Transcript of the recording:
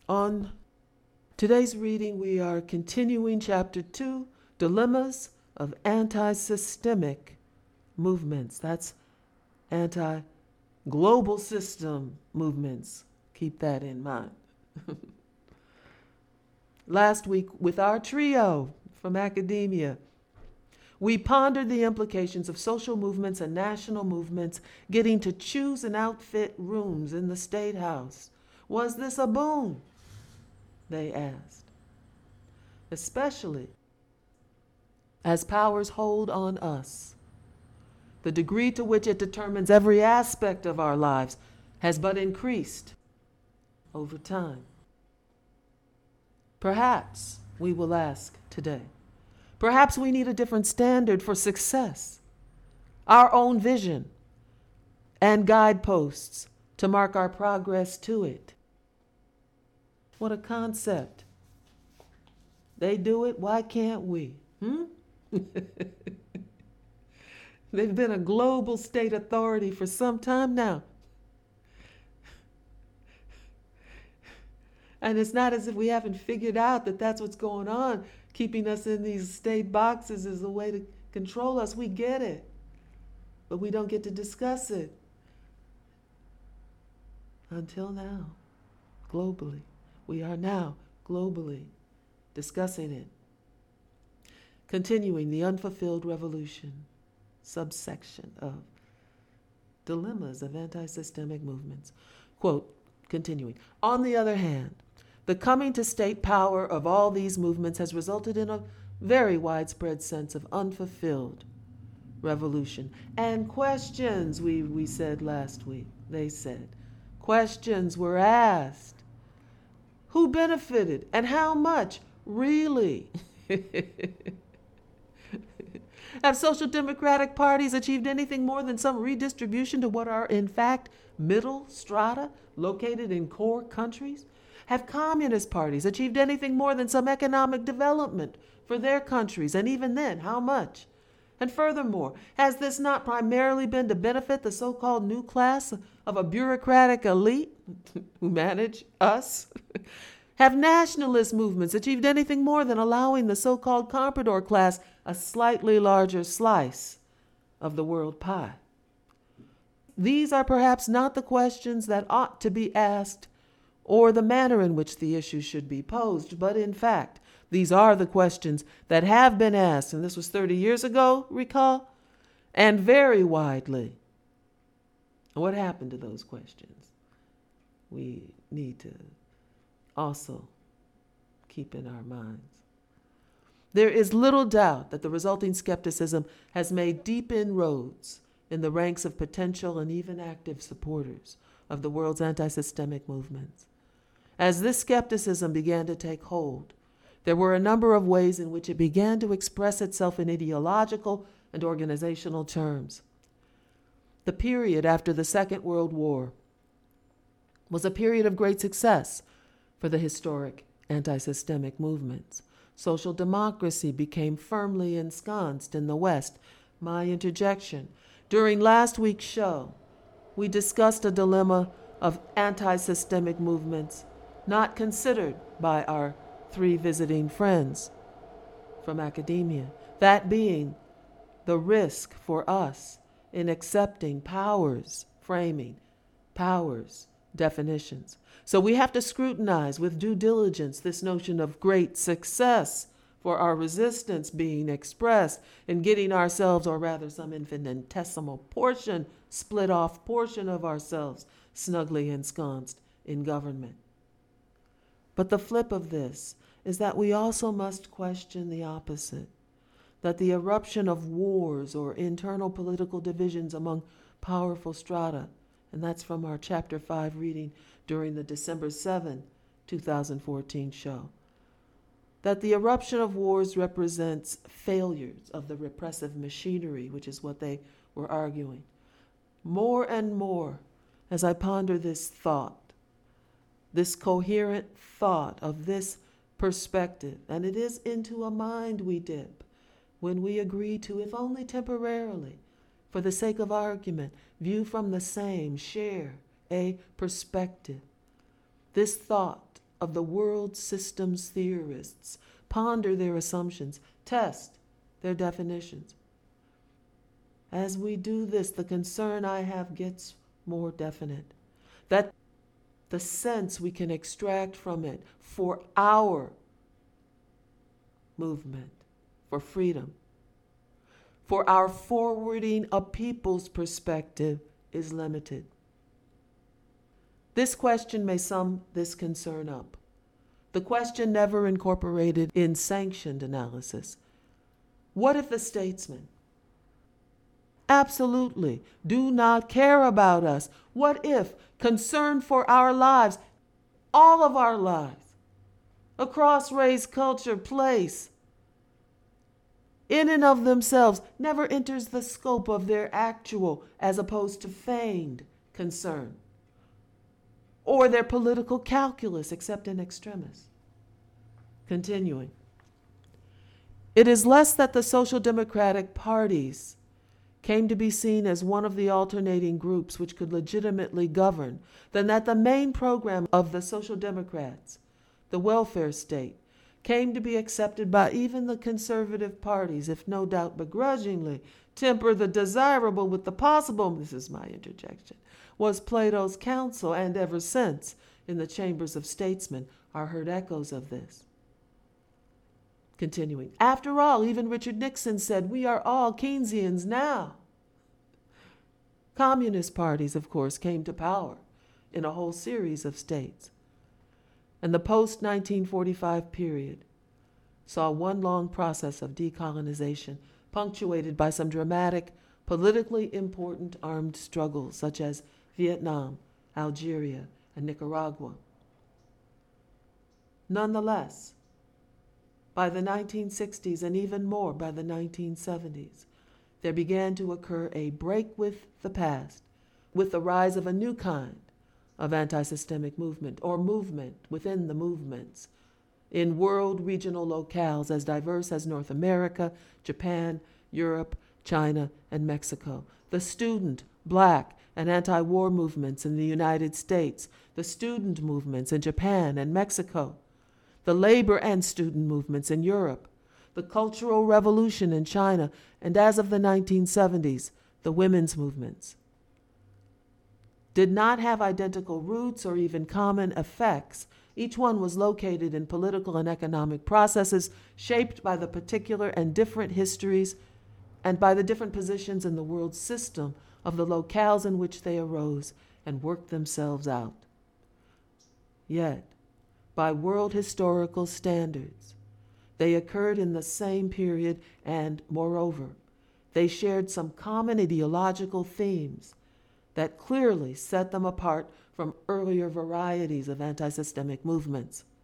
On today's reading, we are continuing Chapter 2, Dilemmas of Anti-Systemic Movements. That's anti-global system movements. Keep that in mind. Last week, with our trio from academia, we pondered the implications of social movements and national movements getting to choose and outfit rooms in the State House. Was this a boon? They asked. Especially as powers hold on us. The degree to which it determines every aspect of our lives has but increased over time. Perhaps, we will ask today, perhaps we need a different standard for success, our own vision, and guideposts to mark our progress to it. What a concept. They do it, why can't we? They've been a global state authority for some time now. And it's not as if we haven't figured out that that's what's going on. Keeping us in these state boxes is a way to control us. We get it. But we don't get to discuss it. Until now, globally. We are now globally discussing it. Continuing the unfulfilled revolution, subsection of dilemmas of anti-systemic movements. Quote, continuing, on the other hand, the coming to state power of all these movements has resulted in a very widespread sense of unfulfilled revolution. And questions, we said last week, they said, questions were asked. Who benefited and how much? Really? Have social democratic parties achieved anything more than some redistribution to what are in fact middle strata located in core countries? Have communist parties achieved anything more than some economic development for their countries? And even then, how much? And furthermore, has this not primarily been to benefit the so-called new class of a bureaucratic elite who manage us? Have nationalist movements achieved anything more than allowing the so-called comprador class a slightly larger slice of the world pie? These are perhaps not the questions that ought to be asked or the manner in which the issue should be posed, but in fact, these are the questions that have been asked, and this was 30 years ago, recall, and very widely. What happened to those questions? We need to also keep in our minds. There is little doubt that the resulting skepticism has made deep inroads in the ranks of potential and even active supporters of the world's anti-systemic movements. As this skepticism began to take hold, there were a number of ways in which it began to express itself in ideological and organizational terms. The period after the Second World War was a period of great success for the historic anti-systemic movements. Social democracy became firmly ensconced in the West. My interjection. During last week's show, we discussed a dilemma of anti-systemic movements not considered by our three visiting friends from academia, that being the risk for us in accepting powers, framing powers, definitions. So we have to scrutinize with due diligence this notion of great success for our resistance being expressed in getting ourselves, or rather some infinitesimal portion, split off portion of ourselves, snugly ensconced in government. But the flip of this is that we also must question the opposite, that the eruption of wars or internal political divisions among powerful strata, and that's from our Chapter 5 reading during the December 7, 2014 show, that the eruption of wars represents failures of the repressive machinery, which is what they were arguing. More and more, as I ponder this thought, this coherent thought of this perspective, and it is into a mind we dip when we agree to, if only temporarily, for the sake of argument, view from the same, share a perspective. This thought of the world systems theorists, ponder their assumptions, test their definitions. As we do this, the concern I have gets more definite, that the sense we can extract from it for our movement, for freedom, for our forwarding a people's perspective is limited. This question may sum this concern up. The question never incorporated in sanctioned analysis. What if the statesmen absolutely do not care about us? What if concern for our lives, all of our lives, across race, culture, place, in and of themselves, never enters the scope of their actual, as opposed to feigned, concern, or their political calculus, except in extremis? Continuing. It is less that the social democratic parties came to be seen as one of the alternating groups which could legitimately govern than that the main program of the Social Democrats, the welfare state, came to be accepted by even the conservative parties, if no doubt begrudgingly temper the desirable with the possible, this is my interjection, was Plato's counsel, and ever since, in the chambers of statesmen, are heard echoes of this. Continuing, after all, even Richard Nixon said, we are all Keynesians now. Communist parties, of course, came to power in a whole series of states. And the post-1945 period saw one long process of decolonization punctuated by some dramatic, politically important armed struggles such as Vietnam, Algeria, and Nicaragua. Nonetheless, by the 1960s and even more by the 1970s, there began to occur a break with the past, with the rise of a new kind of anti-systemic movement, or movement within the movements, in world regional locales as diverse as North America, Japan, Europe, China, and Mexico. The student, Black, and anti-war movements in the United States, the student movements in Japan and Mexico, the labor and student movements in Europe, the Cultural Revolution in China, and as of the 1970s, the women's movements, did not have identical roots or even common effects. Each one was located in political and economic processes shaped by the particular and different histories and by the different positions in the world system of the locales in which they arose and worked themselves out. Yet, by world historical standards, they occurred in the same period and, moreover, they shared some common ideological themes that clearly set them apart from earlier varieties of anti-systemic movements.